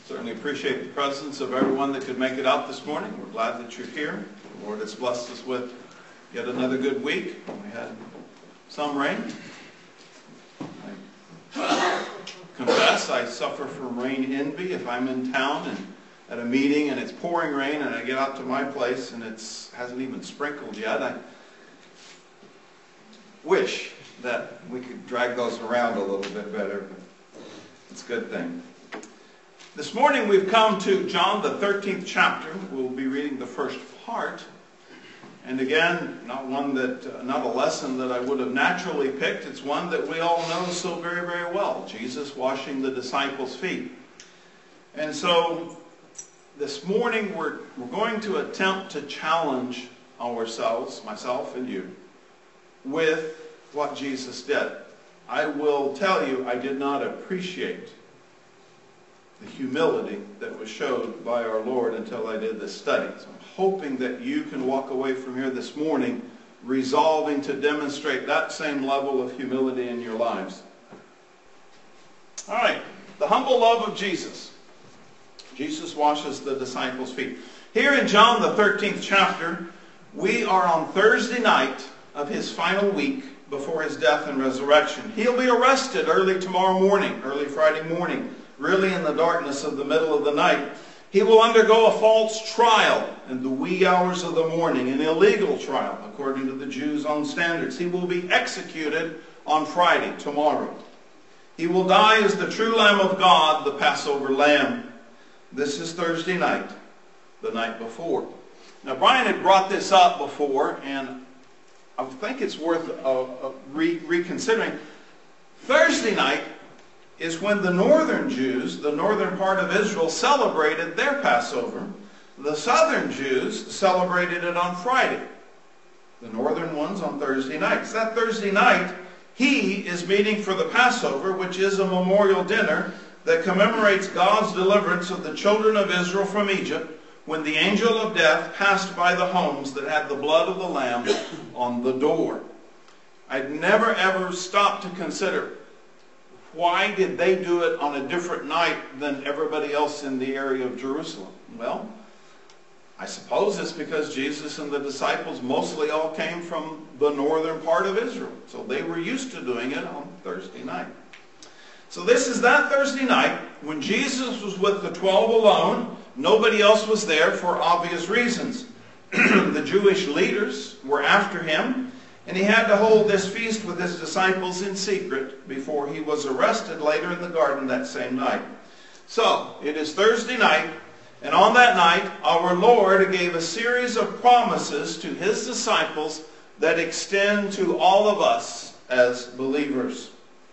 Certainly appreciate the presence of everyone that could make it out this morning. We're glad that you're here. The Lord has blessed us with yet another good week. We had some rain. I confess I suffer from rain envy. If I'm in town and at a meeting and it's pouring rain and I get out to my place and it hasn't even sprinkled yet, I wish that we could drag those around a little bit better. It's a good thing. This morning we've come to John, the 13th chapter. We'll be reading the first part. And again, not a lesson that I would have naturally picked. It's one that we all know so very, very well. Jesus washing the disciples' feet. And so this morning we're going to attempt to challenge ourselves, myself and you, with what Jesus did. I will tell you, I did not appreciate the humility that was showed by our Lord until I did this study. So I'm hoping that you can walk away from here this morning resolving to demonstrate that same level of humility in your lives. All right, the humble love of Jesus. Jesus washes the disciples' feet. Here in John, the 13th chapter, we are on Thursday night of his final week before his death and resurrection. He'll be arrested early tomorrow morning, early Friday morning, really in the darkness of the middle of the night. He will undergo a false trial in the wee hours of the morning, an illegal trial according to the Jews' own standards. He will be executed on Friday, tomorrow. He will die as the true Lamb of God, the Passover Lamb. This is Thursday night, the night before. Now, Brian had brought this up before, and I think it's worth reconsidering. Thursday night is when the northern Jews, the northern part of Israel, celebrated their Passover. The southern Jews celebrated it on Friday. The northern ones on Thursday night. So that Thursday night, he is meeting for the Passover, which is a memorial dinner that commemorates God's deliverance of the children of Israel from Egypt when the angel of death passed by the homes that had the blood of the Lamb on the door. I'd never ever stopped to consider, why did they do it on a different night than everybody else in the area of Jerusalem? Well, I suppose it's because Jesus and the disciples mostly all came from the northern part of Israel. So they were used to doing it on Thursday night. So this is that Thursday night when Jesus was with the 12 alone. Nobody else was there for obvious reasons. The Jewish leaders were after him, and he had to hold this feast with his disciples in secret before he was arrested later in the garden that same night. So, it is Thursday night, and on that night, our Lord gave a series of promises to his disciples that extend to all of us as believers.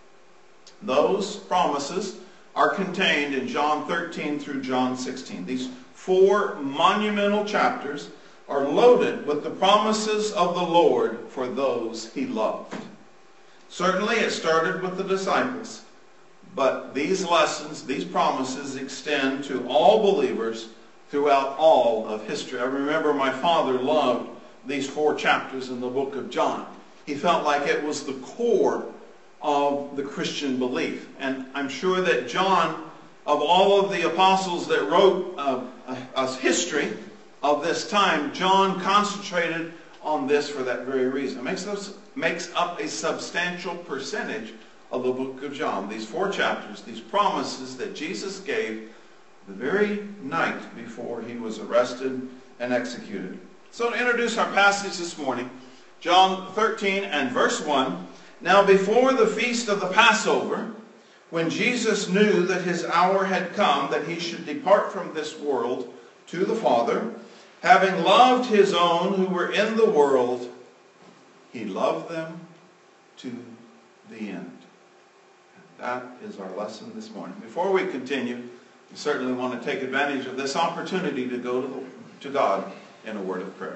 Those promises are contained in John 13 through John 16. These 4 monumental chapters are loaded with the promises of the Lord for those he loved. Certainly it started with the disciples, but these lessons, these promises extend to all believers throughout all of history. I remember my father loved these 4 chapters in the book of John. He felt like it was the core of the Christian belief. And I'm sure that John, of all of the apostles that wrote a history of this time, John concentrated on this for that very reason. It makes up a substantial percentage of the book of John. These 4 chapters, these promises that Jesus gave the very night before he was arrested and executed. So to introduce our passage this morning, John 13 and verse 1. Now before the feast of the Passover, when Jesus knew that his hour had come, that he should depart from this world to the Father, having loved his own who were in the world, he loved them to the end. And that is our lesson this morning. Before we continue, we certainly want to take advantage of this opportunity to go to God in a word of prayer.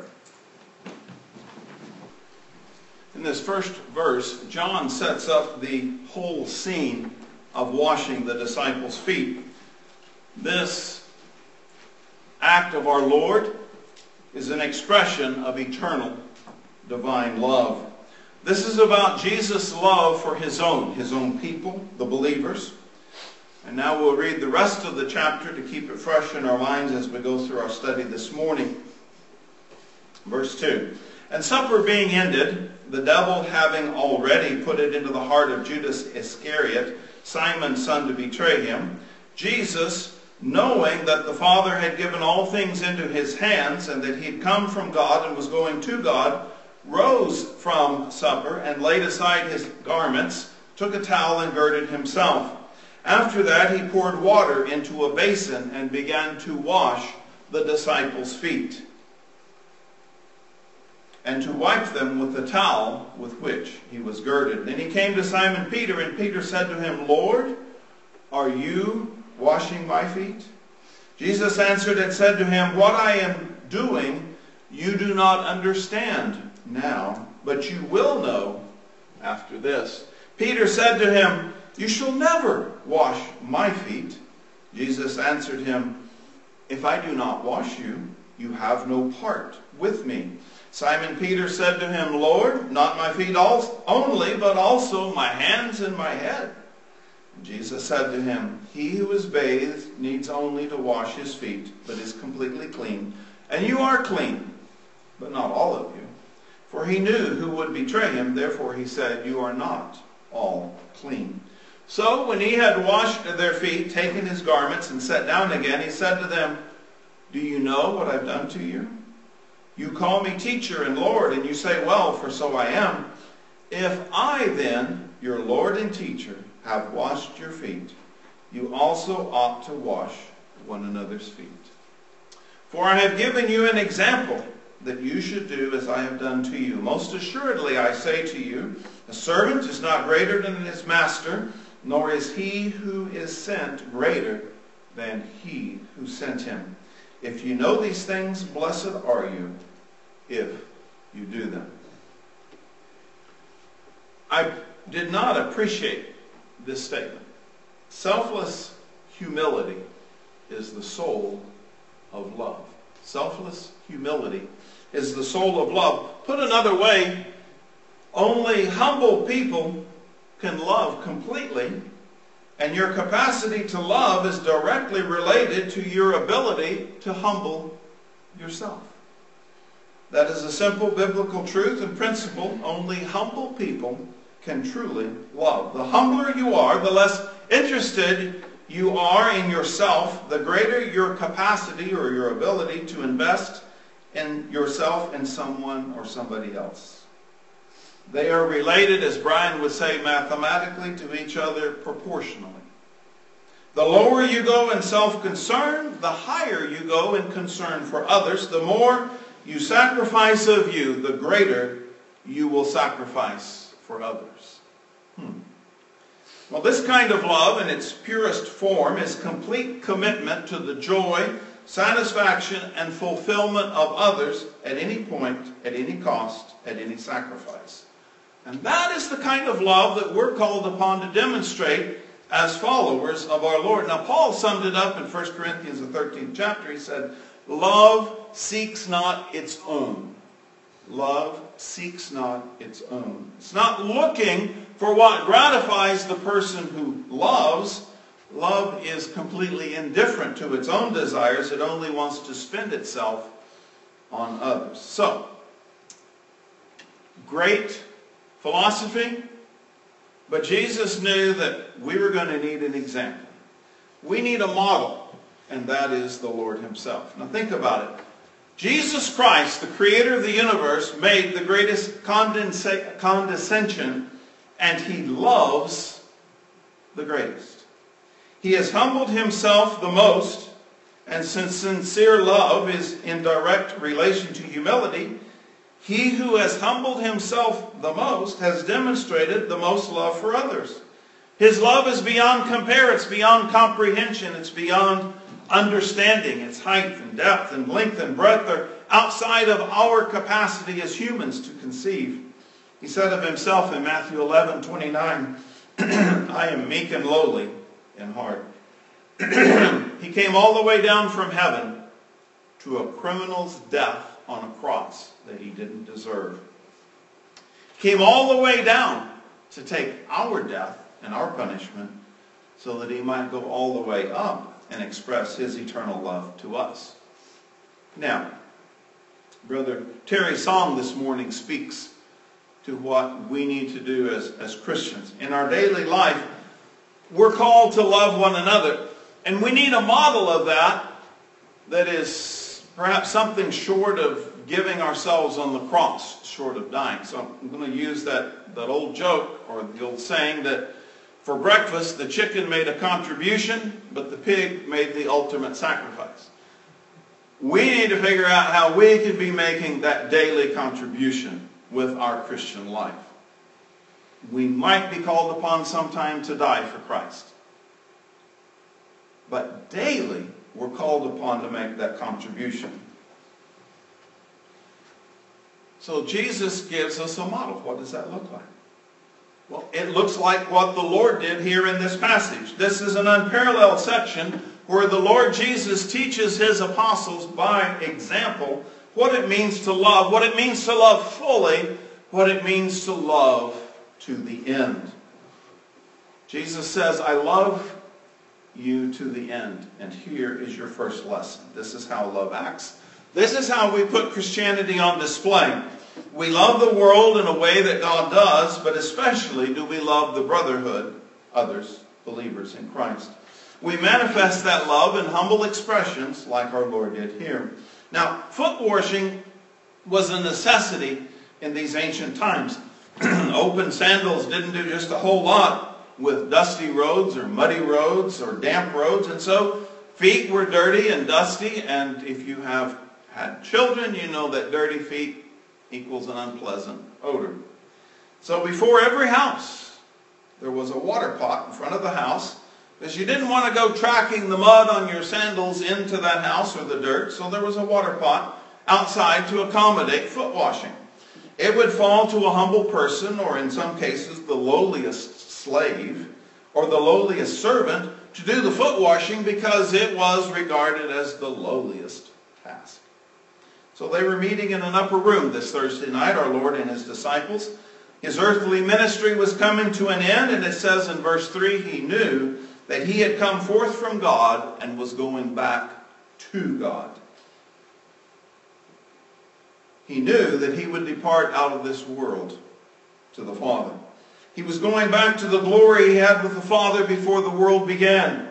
In this first verse, John sets up the whole scene of washing the disciples' feet. This act of our Lord is an expression of eternal divine love. This is about Jesus' love for his own people, the believers. And now we'll read the rest of the chapter to keep it fresh in our minds as we go through our study this morning. Verse 2. And supper being ended, the devil having already put it into the heart of Judas Iscariot, Simon's son, to betray him, Jesus, knowing that the Father had given all things into his hands, and that he had come from God and was going to God, rose from supper and laid aside his garments, took a towel and girded himself. After that he poured water into a basin and began to wash the disciples' feet, and to wipe them with the towel with which he was girded. Then he came to Simon Peter, and Peter said to him, Lord, are you washing my feet? Jesus answered and said to him, What I am doing you do not understand now, but you will know after this. Peter said to him, You shall never wash my feet. Jesus answered him, If I do not wash you, you have no part with me. Simon Peter said to him, Lord, not my feet only, but also my hands and my head. And Jesus said to him, He who is bathed needs only to wash his feet, but is completely clean. And you are clean, but not all of you. For he knew who would betray him, therefore he said, You are not all clean. So when he had washed their feet, taken his garments, and sat down again, he said to them, Do you know what I've done to you? You call me teacher and Lord, and you say, Well, for so I am. If I then, your Lord and teacher, have washed your feet, you also ought to wash one another's feet. For I have given you an example, that you should do as I have done to you. Most assuredly I say to you, a servant is not greater than his master, nor is he who is sent greater than he who sent him. If you know these things, blessed are you if you do them. I did not appreciate this statement. Selfless humility is the soul of love. Selfless humility is the soul of love. Put another way, only humble people can love completely, and your capacity to love is directly related to your ability to humble yourself. That is a simple biblical truth and principle. Only humble people can truly love. The humbler you are, the less interested you are in yourself, the greater your capacity or your ability to invest in yourself and someone or somebody else. They are related, as Brian would say, mathematically to each other proportionally. The lower you go in self-concern, the higher you go in concern for others. The more you sacrifice of you, the greater you will sacrifice for others. Well, this kind of love in its purest form is complete commitment to the joy, satisfaction, and fulfillment of others at any point, at any cost, at any sacrifice. And that is the kind of love that we're called upon to demonstrate as followers of our Lord. Now, Paul summed it up in 1 Corinthians, the 13th chapter. He said, Love seeks not its own. Love seeks not its own. It's not looking for what gratifies the person who loves. Love is completely indifferent to its own desires. It only wants to spend itself on others. So, great philosophy, but Jesus knew that we were going to need an example. We need a model, and that is the Lord himself. Now think about it. Jesus Christ, the creator of the universe, made the greatest condescension, and he loves the greatest. He has humbled himself the most, and since sincere love is in direct relation to humility, he who has humbled himself the most has demonstrated the most love for others. His love is beyond compare, it's beyond comprehension, it's beyond understanding. Its height and depth and length and breadth are outside of our capacity as humans to conceive. He said of himself in Matthew 11:29, I am meek and lowly in heart. He came all the way down from heaven to a criminal's death on a cross that he didn't deserve. He came all the way down to take our death and our punishment so that he might go all the way up and express his eternal love to us. Now, Brother Terry's song this morning speaks to what we need to do as Christians. In our daily life, we're called to love one another. And we need a model of that is perhaps something short of giving ourselves on the cross, short of dying. So I'm going to use that old joke, or the old saying, that for breakfast the chicken made a contribution, but the pig made the ultimate sacrifice. We need to figure out how we can be making that daily contribution with our Christian life. We might be called upon sometime to die for Christ. But daily, we're called upon to make that contribution. So Jesus gives us a model. What does that look like? Well, it looks like what the Lord did here in this passage. This is an unparalleled section where the Lord Jesus teaches his apostles by example what it means to love, what it means to love fully, what it means to love to the end. Jesus says, I love you to the end. And here is your first lesson. This is how love acts. This is how we put Christianity on display. We love the world in a way that God does, but especially do we love the brotherhood, others, believers in Christ. We manifest that love in humble expressions like our Lord did here. Now, foot washing was a necessity in these ancient times. Open sandals didn't do just a whole lot with dusty roads or muddy roads or damp roads, and so feet were dirty and dusty, and if you have had children, you know that dirty feet equals an unpleasant odor. So before every house, there was a water pot in front of the house, because you didn't want to go tracking the mud on your sandals into that house or the dirt, so there was a water pot outside to accommodate foot washing. It would fall to a humble person, or in some cases the lowliest slave, or the lowliest servant, to do the foot washing because it was regarded as the lowliest task. So they were meeting in an upper room this Thursday night, our Lord and his disciples. His earthly ministry was coming to an end, and it says in verse 3, he knew that he had come forth from God and was going back to God. He knew that he would depart out of this world to the Father. He was going back to the glory he had with the Father before the world began.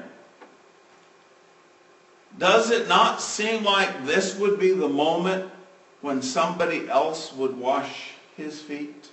Does it not seem like this would be the moment when somebody else would wash his feet?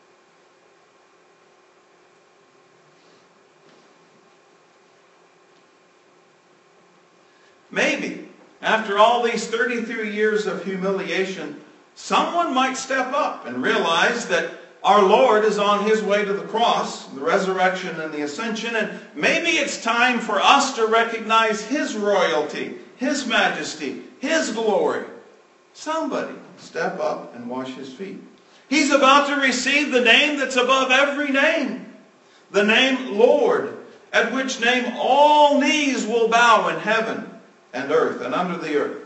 Maybe, after all these 33 years of humiliation, someone might step up and realize that our Lord is on his way to the cross, the resurrection and the ascension, and maybe it's time for us to recognize his royalty, his majesty, his glory. Somebody step up and wash his feet. He's about to receive the name that's above every name, the name Lord, at which name all knees will bow in heaven and earth and under the earth.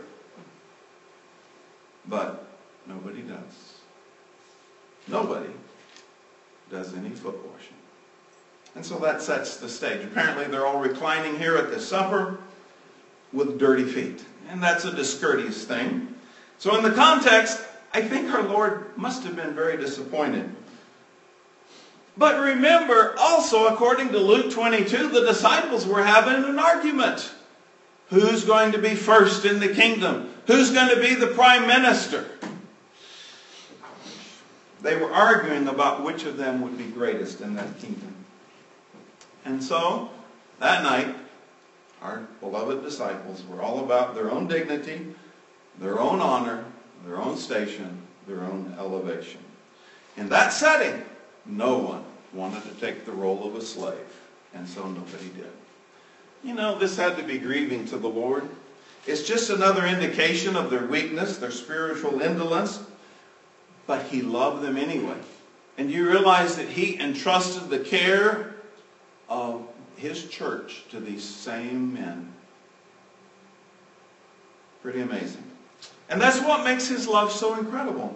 But nobody does. Nobody does any foot washing. And so that sets the stage. Apparently they're all reclining here at the supper with dirty feet. And that's a discourteous thing. So in the context, I think our Lord must have been very disappointed. But remember, also according to Luke 22, the disciples were having an argument. Who's going to be first in the kingdom? Who's going to be the prime minister? They were arguing about which of them would be greatest in that kingdom. And so, that night, our beloved disciples were all about their own dignity, their own honor, their own station, their own elevation. In that setting, no one wanted to take the role of a slave, and so nobody did. You know, this had to be grieving to the Lord. It's just another indication of their weakness, their spiritual indolence. But he loved them anyway. And you realize that he entrusted the care of his church to these same men. Pretty amazing. And that's what makes his love so incredible.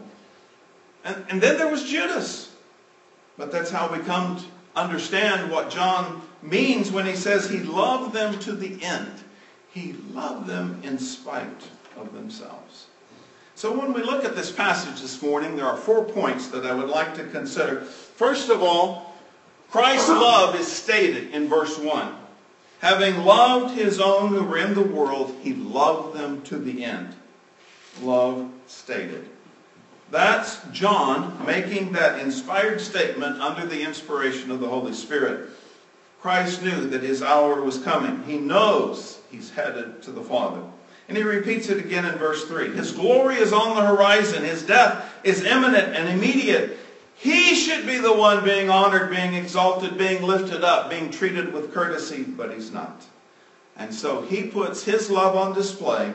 And then there was Judas. But that's how we come to understand what John means when he says he loved them to the end. He loved them in spite of themselves. So when we look at this passage this morning, there are 4 points that I would like to consider. First of all, Christ's love is stated in verse 1. Having loved his own who were in the world, he loved them to the end. Love stated. That's John making that inspired statement under the inspiration of the Holy Spirit. Christ knew that his hour was coming. He knows he's headed to the Father. And he repeats it again in verse 3. His glory is on the horizon. His death is imminent and immediate. He should be the one being honored, being exalted, being lifted up, being treated with courtesy, but he's not. And so he puts his love on display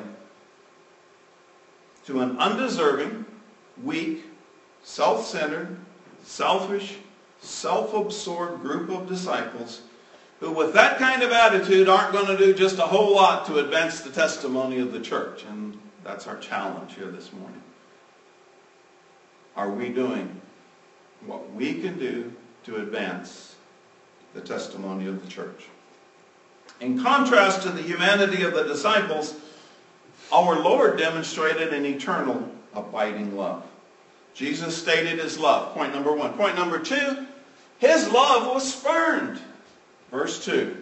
to an undeserving, weak, self-centered, selfish, self-absorbed group of disciples who with that kind of attitude aren't going to do just a whole lot to advance the testimony of the church. And that's our challenge here this morning. Are we doing what we can do to advance the testimony of the church? In contrast to the humanity of the disciples, our Lord demonstrated an eternal, abiding love. Jesus stated his love, point number 1. Point number 2, his love was spurned. Verse 2.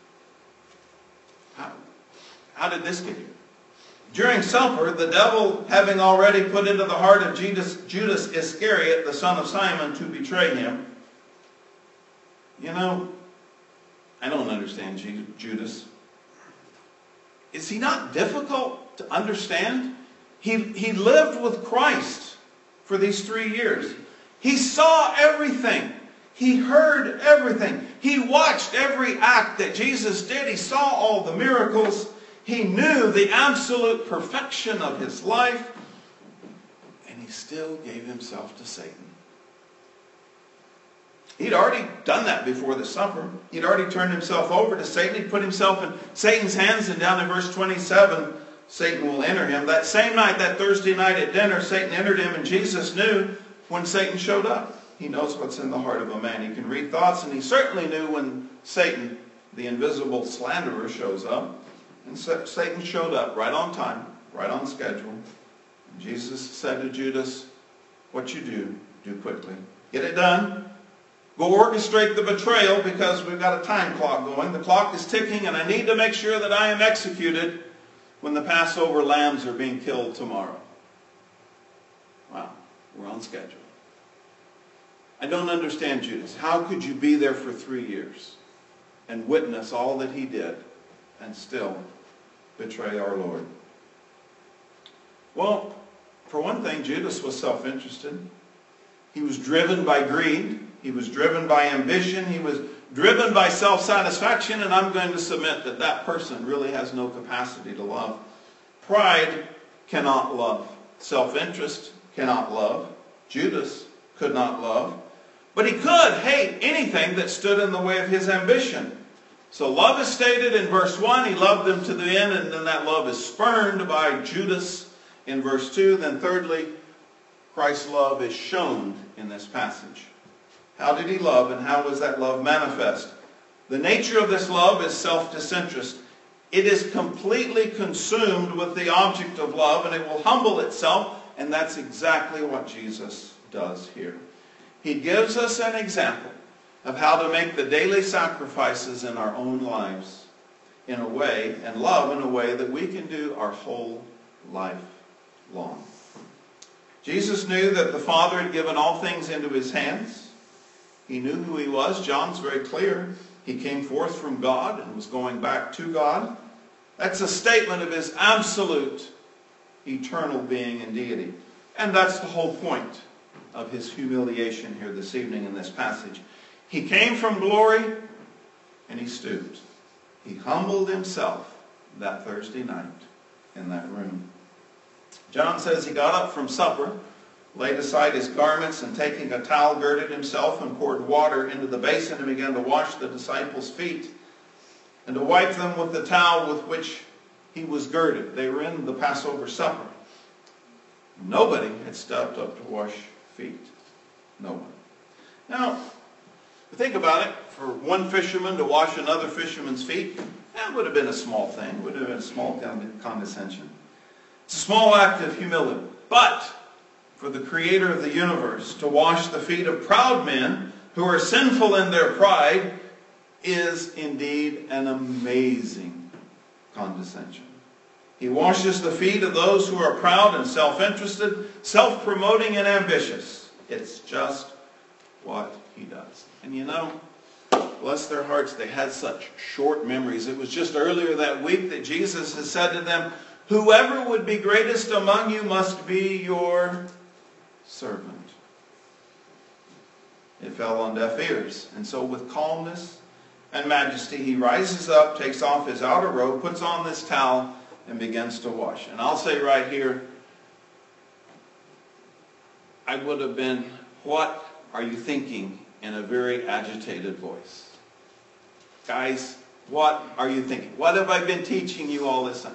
How did this get here? During supper, the devil, having already put into the heart of Judas Iscariot, the son of Simon, to betray him. You know, I don't understand Judas. Is he not difficult to understand? He lived with Christ for these 3 years. He saw everything. He heard everything. He watched every act that Jesus did. He saw all the miracles. He knew the absolute perfection of his life. And he still gave himself to Satan. He'd already done that before the supper. He'd already turned himself over to Satan. He'd put himself in Satan's hands. And down in verse 27, Satan will enter him. That same night, that Thursday night at dinner, Satan entered him. And Jesus knew when Satan showed up. He knows what's in the heart of a man. He can read thoughts, and he certainly knew when Satan, the invisible slanderer, shows up. And Satan showed up right on time, right on schedule. And Jesus said to Judas, what you do quickly. Get it done. Go orchestrate the betrayal because we've got a time clock going. The clock is ticking, and I need to make sure that I am executed when the Passover lambs are being killed tomorrow. Wow, we're on schedule. I don't understand Judas. How could you be there for 3 years and witness all that he did and still betray our Lord? Well, for one thing, Judas was self-interested. He was driven by greed. He was driven by ambition. He was driven by self-satisfaction, and I'm going to submit that that person really has no capacity to love. Pride cannot love. Self-interest cannot love. Judas could not love. But he could hate anything that stood in the way of his ambition. So love is stated in verse 1. He loved them to the end, and then that love is spurned by Judas in verse 2. Then thirdly, Christ's love is shown in this passage. How did he love, and how was that love manifest? The nature of this love is self-disinterest. It is completely consumed with the object of love, and it will humble itself, and that's exactly what Jesus does here. He gives us an example of how to make the daily sacrifices in our own lives in a way, and love in a way that we can do our whole life long. Jesus knew that the Father had given all things into his hands. He knew who he was. John's very clear. He came forth from God and was going back to God. That's a statement of his absolute eternal being and deity. And that's the whole point of his humiliation here this evening in this passage. He came from glory and he stooped. He humbled himself that Thursday night in that room. John says he got up from supper, laid aside his garments, and taking a towel girded himself and poured water into the basin and began to wash the disciples' feet and to wipe them with the towel with which he was girded. They were in the Passover supper. Nobody had stepped up to wash feet. No one. Now, Think about it. For one fisherman to wash another fisherman's feet, that would have been a small thing. It would have been a small condescension. It's a small act of humility. But for the Creator of the universe to wash the feet of proud men who are sinful in their pride is indeed an amazing condescension. He washes the feet of those who are proud and self-interested, self-promoting and ambitious. It's just what he does. And you know, bless their hearts, they had such short memories. It was just earlier that week that Jesus had said to them, "Whoever would be greatest among you must be your servant." It fell on deaf ears. And so with calmness and majesty, he rises up, takes off his outer robe, puts on this towel, and begins to wash. And I'll say right here, I would have been, "What are you thinking?" in a very agitated voice. Guys, what are you thinking? What have I been teaching you all this time?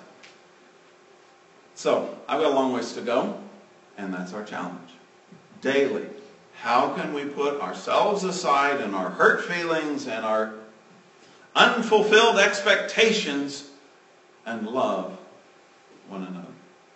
So, I've got a long ways to go, and that's our challenge. Daily, how can we put ourselves aside and our hurt feelings and our unfulfilled expectations and love one another?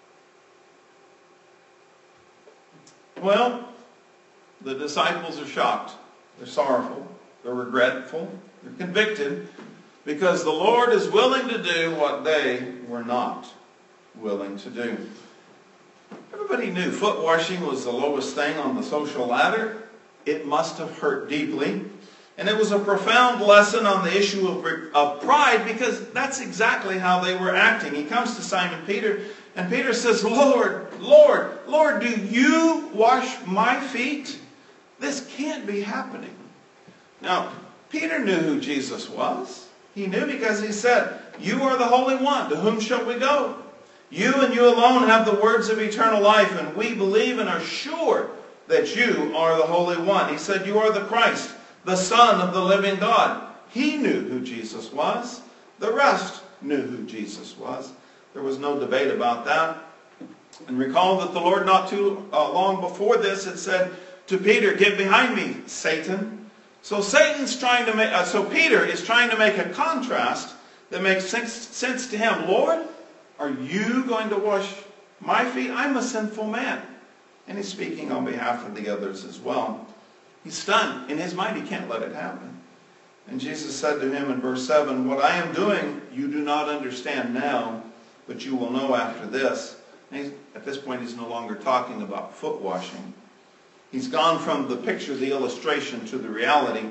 Well, the disciples are shocked. They're sorrowful. They're regretful. They're convicted because the Lord is willing to do what they were not willing to do. Everybody knew foot washing was the lowest thing on the social ladder. It must have hurt deeply. And it was a profound lesson on the issue of pride, because that's exactly how they were acting. He comes to Simon Peter, and Peter says, "Lord, Lord, Lord, do you wash my feet? This can't be happening." Now, Peter knew who Jesus was. He knew because he said, "You are the Holy One. To whom shall we go? You and you alone have the words of eternal life, and we believe and are sure that you are the Holy One." He said, "You are the Christ, the Son of the living God." He knew who Jesus was. The rest knew who Jesus was. There was no debate about that. And recall that the Lord not too long before this had said to Peter, "Get behind me, Satan." So Peter is trying to make a contrast that makes sense to him. "Lord, are you going to wash my feet? I'm a sinful man." And he's speaking on behalf of the others as well. He's stunned. In his mind, he can't let it happen. And Jesus said to him in verse 7, "What I am doing, you do not understand now, but you will know after this." And at this point, he's no longer talking about foot washing. He's gone from the picture, the illustration, to the reality.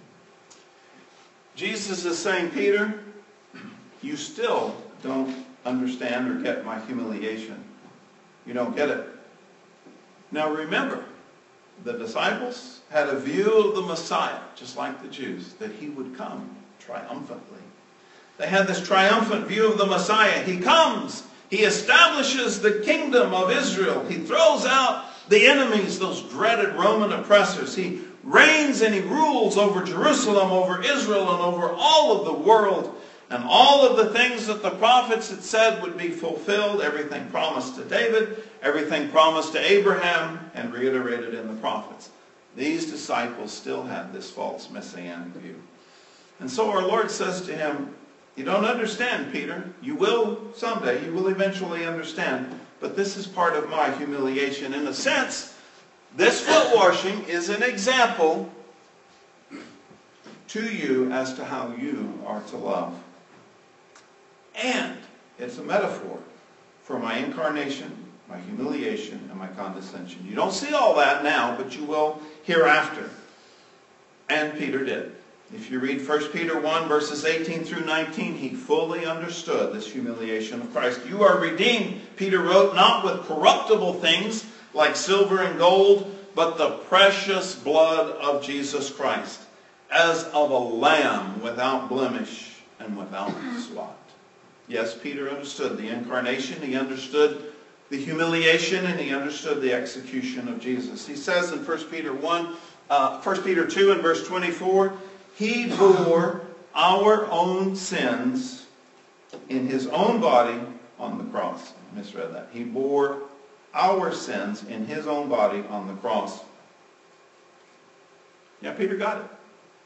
Jesus is saying, "Peter, you still don't understand or get my humiliation. You don't get it." Now remember, the disciples had a view of the Messiah, just like the Jews, that he would come triumphantly. They had this triumphant view of the Messiah. He comes. He establishes the kingdom of Israel. He throws out the enemies, those dreaded Roman oppressors. He reigns and he rules over Jerusalem, over Israel, and over all of the world. And all of the things that the prophets had said would be fulfilled, everything promised to David, everything promised to Abraham, and reiterated in the prophets. These disciples still had this false messianic view. And so our Lord says to him, "You don't understand, Peter. You will someday. You will eventually understand. But this is part of my humiliation." In a sense, this foot washing is an example to you as to how you are to love. And it's a metaphor for my incarnation, my humiliation, and my condescension. You don't see all that now, but you will hereafter. And Peter did. If you read 1 Peter 1, verses 18 through 19, he fully understood this humiliation of Christ. "You are redeemed," Peter wrote, "not with corruptible things like silver and gold, but the precious blood of Jesus Christ, as of a lamb without blemish and without spot." Yes, Peter understood the incarnation, he understood the humiliation, and he understood the execution of Jesus. He says in 1 Peter 2 and verse 24, "He bore our own sins in his own body on the cross." I misread that. He bore our sins in his own body on the cross. Yeah, Peter got it.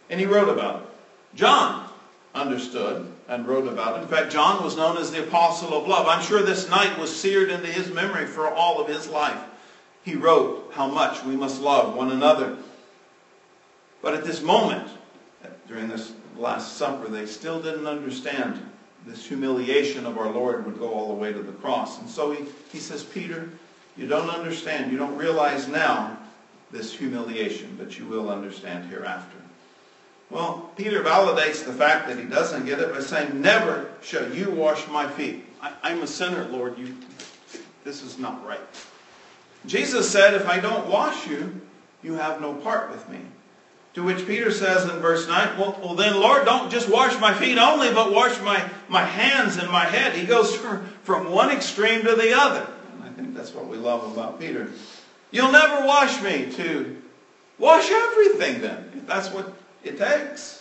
And he wrote about it. John understood and wrote about it. In fact, John was known as the apostle of love. I'm sure this night was seared into his memory for all of his life. He wrote how much we must love one another. But at this moment, during this Last Supper, they still didn't understand this humiliation of our Lord would go all the way to the cross. And so he says, Peter, you don't understand. You don't realize now this humiliation, but you will understand hereafter. Well, Peter validates the fact that he doesn't get it by saying, never shall you wash my feet. I'm a sinner, Lord. This is not right. Jesus said, if I don't wash you, you have no part with me. To which Peter says in verse 9, well then, Lord, don't just wash my feet only, but wash my hands and my head. He goes from one extreme to the other. And I think that's what we love about Peter. You'll never wash me, to wash everything then, if that's what it takes.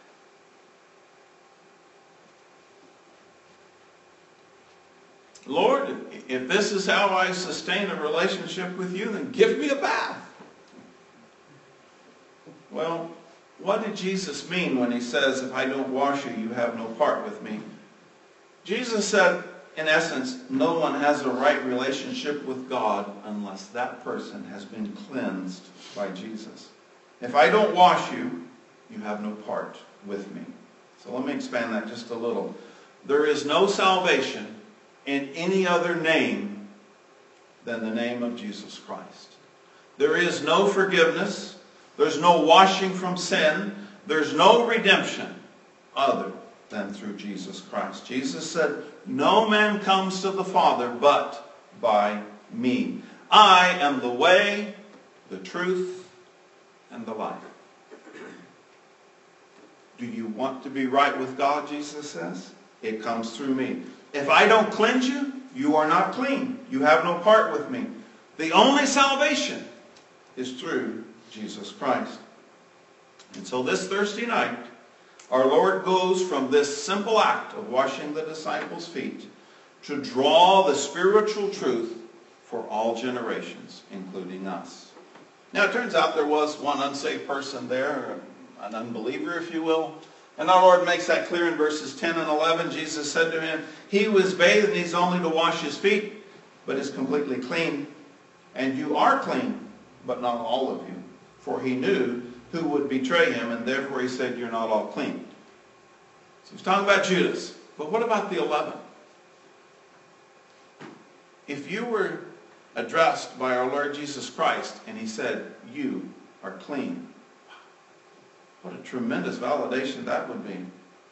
Lord, if this is how I sustain a relationship with you, then give me a bath. Well, what did Jesus mean when he says, if I don't wash you, you have no part with me? Jesus said, in essence, no one has a right relationship with God unless that person has been cleansed by Jesus. If I don't wash you, you have no part with me. So let me expand that just a little. There is no salvation in any other name than the name of Jesus Christ. There is no forgiveness. There's no washing from sin. There's no redemption other than through Jesus Christ. Jesus said, no man comes to the Father but by me. I am the way, the truth, and the life. Do you want to be right with God, Jesus says? It comes through me. If I don't cleanse you, you are not clean. You have no part with me. The only salvation is through Jesus Christ. And so this Thursday night, our Lord goes from this simple act of washing the disciples' feet to draw the spiritual truth for all generations, including us. Now it turns out there was one unsaved person there, an unbeliever, if you will. And our Lord makes that clear in verses 10 and 11. Jesus said to him, he was bathed needs only to wash his feet, but is completely clean. And you are clean, but not all of you. For he knew who would betray him, and therefore he said, you're not all clean. So he's talking about Judas. But what about the 11? If you were addressed by our Lord Jesus Christ, and he said, you are clean, what a tremendous validation that would be.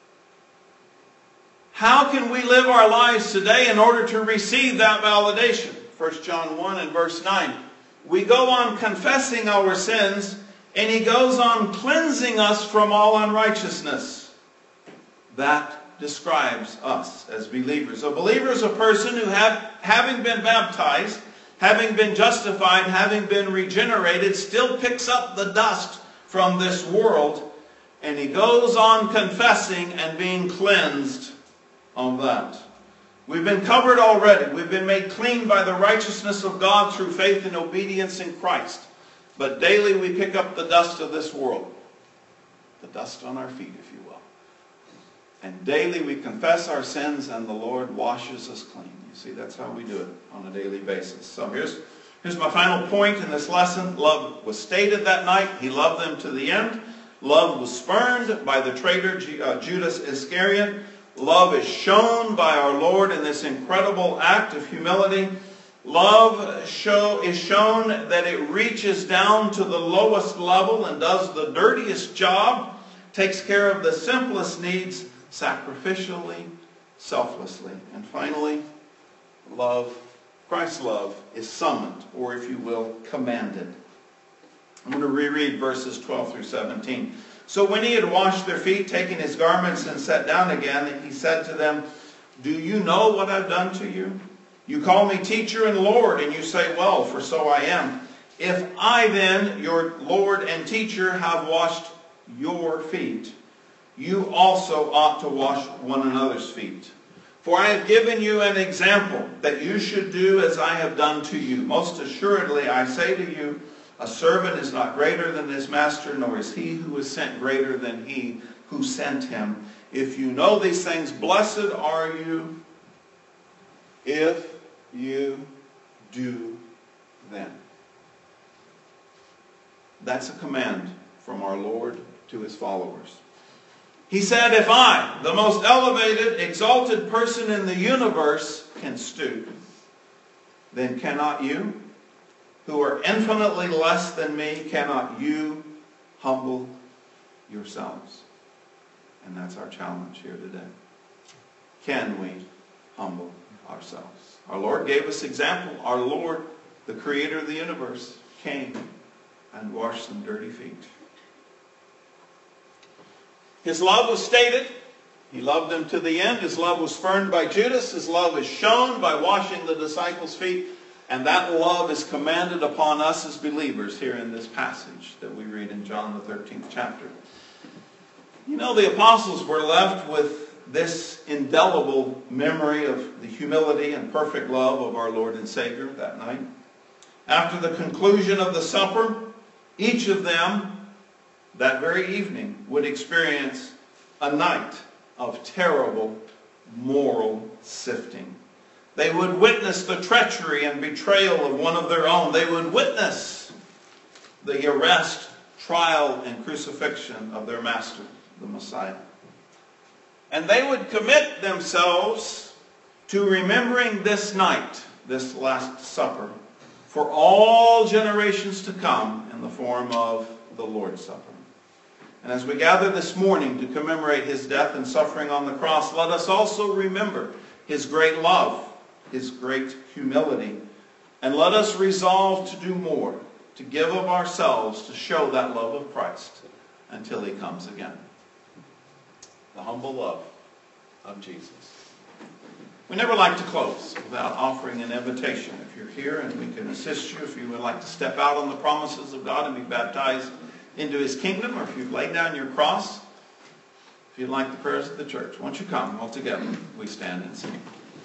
How can we live our lives today in order to receive that validation? 1 John 1 and verse 9. We go on confessing our sins, and he goes on cleansing us from all unrighteousness. That describes us as believers. A believer is a person who, having been baptized, having been justified, having been regenerated, still picks up the dust from this world, and he goes on confessing and being cleansed of that. We've been covered already. We've been made clean by the righteousness of God through faith and obedience in Christ. But daily we pick up the dust of this world. The dust on our feet, if you will. And daily we confess our sins and the Lord washes us clean. You see, that's how we do it on a daily basis. So here's my final point in this lesson. Love was stated that night. He loved them to the end. Love was spurned by the traitor Judas Iscariot. Love is shown by our Lord in this incredible act of humility. Love is shown that it reaches down to the lowest level and does the dirtiest job, takes care of the simplest needs sacrificially, selflessly. And finally, love, Christ's love, is summoned, or if you will, commanded. I'm going to reread verses 12 through 17. So when he had washed their feet, taking his garments and sat down again, he said to them, do you know what I've done to you? You call me teacher and Lord, and you say, well, for so I am. If I then, your Lord and teacher, have washed your feet, you also ought to wash one another's feet. For I have given you an example that you should do as I have done to you. Most assuredly, I say to you, A servant is not greater than his master, nor is he who is sent greater than he who sent him. If you know these things, blessed are you if you do them. That's a command from our Lord to his followers. He said, if I, the most elevated, exalted person in the universe, can stoop, then cannot you, who are infinitely less than me, cannot you humble yourselves? And that's our challenge here today. Can we humble ourselves? Our Lord gave us example. Our Lord, the creator of the universe, came and washed some dirty feet. His love was stated. He loved them to the end. His love was spurned by Judas. His love is shown by washing the disciples' feet. And that love is commanded upon us as believers here in this passage that we read in John the 13th chapter. You know, the apostles were left with this indelible memory of the humility and perfect love of our Lord and Savior that night. After the conclusion of the supper, each of them that very evening would experience a night of terrible moral sifting. They would witness the treachery and betrayal of one of their own. They would witness the arrest, trial, and crucifixion of their master, the Messiah. And they would commit themselves to remembering this night, this Last Supper, for all generations to come in the form of the Lord's Supper. And as we gather this morning to commemorate his death and suffering on the cross, let us also remember his great love, his great humility, and let us resolve to do more, to give of ourselves to show that love of Christ until he comes again. The humble love of Jesus. We never like to close without offering an invitation. If you're here and we can assist you, if you would like to step out on the promises of God and be baptized into his kingdom, or if you've laid down your cross, if you'd like the prayers of the church, won't you come all together? We stand and sing.